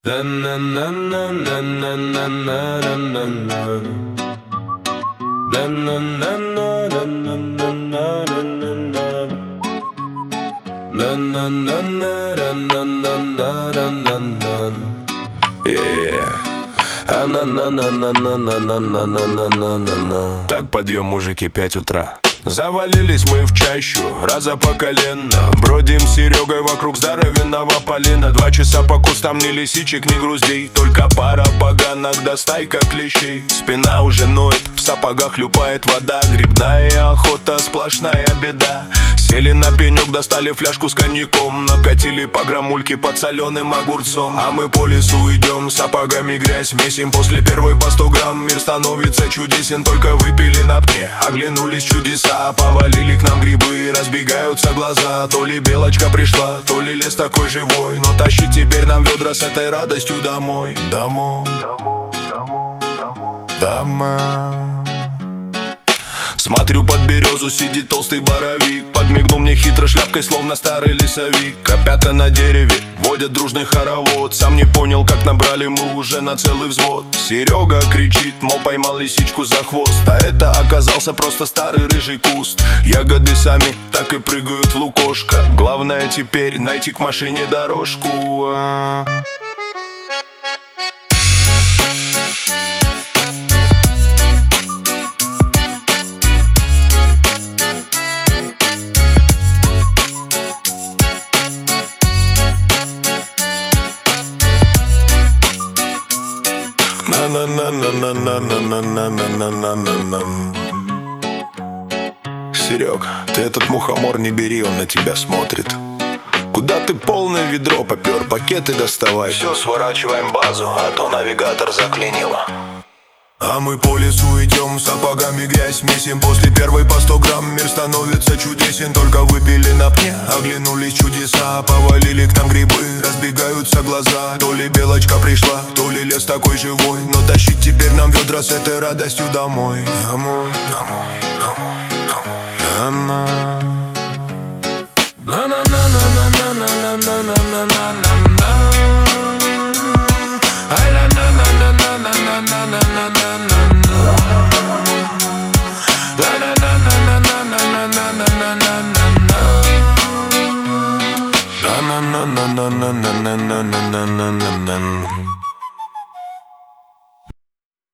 Так, подъем, мужики, 5 утра. Завалились мы в чащу, раза по колено. Бродим с Серегой вокруг здоровенного полена. 2 часа по кустам, ни лисичек, ни груздей, только пара поганок да стайка клещей. Спина уже ноет, в сапогах хлюпает вода. Грибная охота, сплошная беда. Сели на пенек, достали фляжку с коньяком. Накатили по грамульке под соленым огурцом. А мы по лесу идем, сапогами грязь месим. После первой по 100 грамм мир становится чудесен. Только выпили на пне, оглянулись чудеса. Повалили к нам грибы, разбегаются глаза. То ли белочка пришла, то ли лес такой живой. Но тащить теперь нам ведра с этой радостью домой. Домой, домой. Смотрю, под березу сидит толстый боровик. Подмигнул мне хитро шляпкой, словно старый лесовик. Опята на дереве водят дружный хоровод. Сам не понял, как набрали мы уже на целый взвод. Серега кричит, мол, поймал лисичку за хвост. А это оказался просто старый рыжий куст. Ягоды сами так и прыгают в лукошко. Главное теперь найти к машине дорожку. Серег, ты этот мухомор не бери, он на тебя смотрит. Куда ты полное ведро попер, пакеты доставай. Все, сворачиваем базу, а то навигатор заклинило. А мы по лесу идем, сапогами грязь месим. После первой по 100 грамм мир становится чудесен. Только выпили на пне, оглянулись чудеса. Повалили к нам грибы, разбегаются глаза. То ли белочка пришла, то ли лес такой живой. Но тащить теперь нам ведра с этой радостью домой. Домой, домой, домой, домой, домой.